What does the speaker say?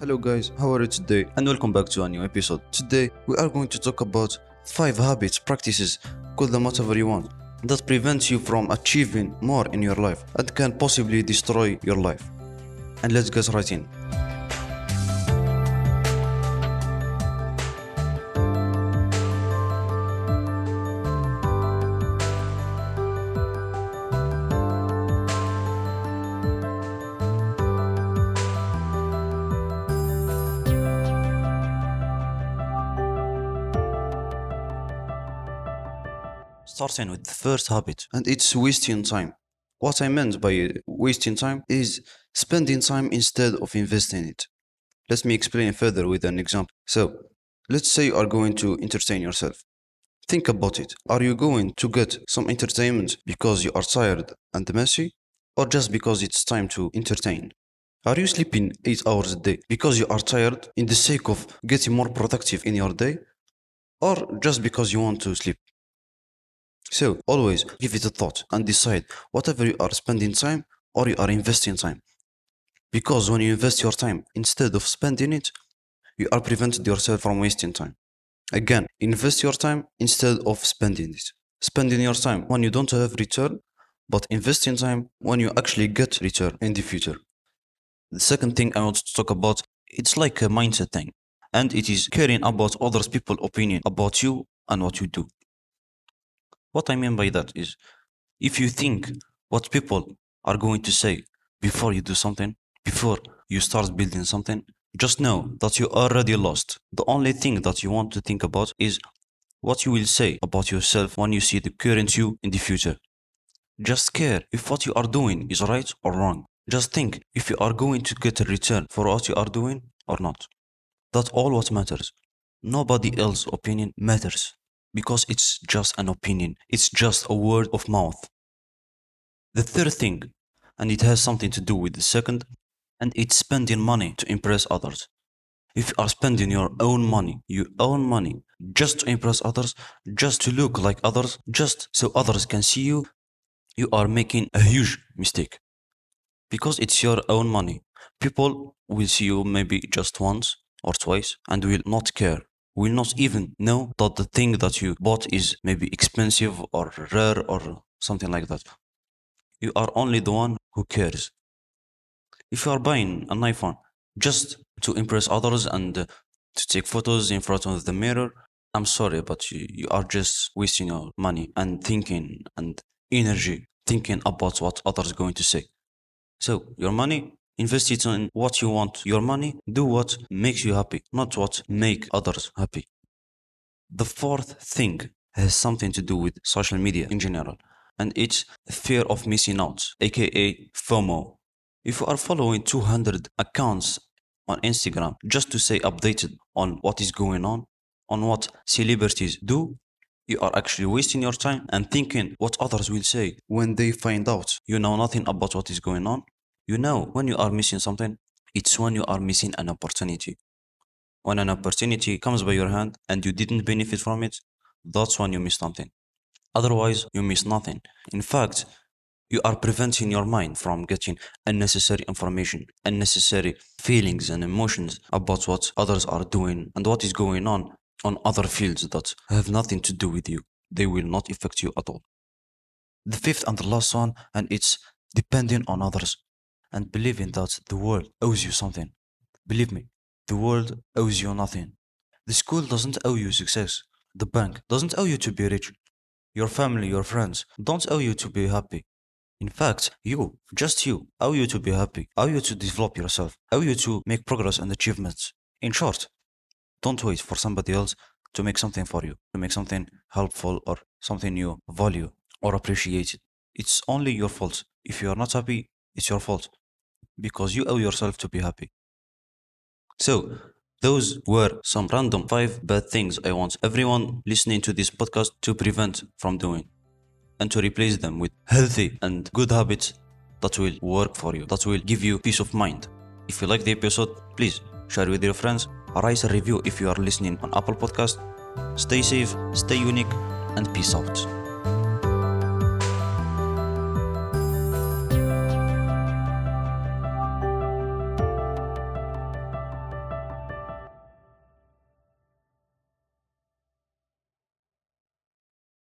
Hello guys, how are you today? And welcome back to a new episode. Today we are going to talk about 5 habits, practices, call them whatever you want, that prevents you from achieving more in your life and can possibly destroy your life. And let's get right in. Starting with the first habit, and it's wasting time. What I meant by wasting time is spending time instead of investing it. Let me explain further with an example. So, let's say you are going to entertain yourself. Think about it. Are you going to get some entertainment because you are tired and messy, or just because it's time to entertain? Are you sleeping 8 hours a day because you are tired in the sake of getting more productive in your day, or just because you want to sleep? So always give it a thought and decide whatever you are spending time or you are investing time. Because when you invest your time instead of spending it, you are preventing yourself from wasting time. Again, invest your time instead of spending it. Spending your time when you don't have return, but investing time when you actually get return in the future. The second thing I want to talk about, it's like a mindset thing, and it is caring about others people's opinion about you and what you do. What I mean by that is, if you think what people are going to say before you do something, before you start building something, just know that you already lost. The only thing that you want to think about is what you will say about yourself when you see the current you in the future. Just care if what you are doing is right or wrong. Just think if you are going to get a return for what you are doing or not. That's all what matters. Nobody else's opinion matters because it's just an opinion. It's just a word of mouth. The third thing, and it has something to do with the second, and it's spending money to impress others. If you are spending your own money just to impress others, just to look like others, just so others can see you, you are making a huge mistake. Because it's your own money. People will see you maybe just once or twice and will not care, will not even know that the thing that you bought is maybe expensive or rare or something like that. You are only the one who cares. If you are buying an iPhone just to impress others and to take photos in front of the mirror, I'm sorry, but you are just wasting your money and thinking and energy thinking about what others are going to say. So your money, invest it in what you want. Your money, do what makes you happy, not what make others happy. The fourth thing has something to do with social media in general, and it's fear of missing out, aka FOMO. If you are following 200 accounts on Instagram just to stay updated on what is going on what celebrities do, you are actually wasting your time and thinking what others will say when they find out you know nothing about what is going on. You know, when you are missing something, it's when you are missing an opportunity. When an opportunity comes by your hand and you didn't benefit from it, that's when you miss something. Otherwise, you miss nothing. In fact, you are preventing your mind from getting unnecessary information, unnecessary feelings and emotions about what others are doing and what is going on other fields that have nothing to do with you. They will not affect you at all. The fifth and the last one, and it's depending on others and believing that the world owes you something. Believe me, the world owes you nothing. The school doesn't owe you success. The bank doesn't owe you to be rich. Your family, your friends don't owe you to be happy. In fact, just you, owe you to be happy, owe you to develop yourself, owe you to make progress and achievements. In short, don't wait for somebody else to make something for you, to make something helpful or something you value or appreciate. It's only your fault. If you are not happy, it's your fault because you owe yourself to be happy. So, those were some random 5 bad things I want everyone listening to this podcast to prevent from doing and to replace them with healthy and good habits that will work for you, that will give you peace of mind. If you like the episode, please share with your friends, write a review if you are listening on Apple Podcast. Stay safe, stay unique, and peace out.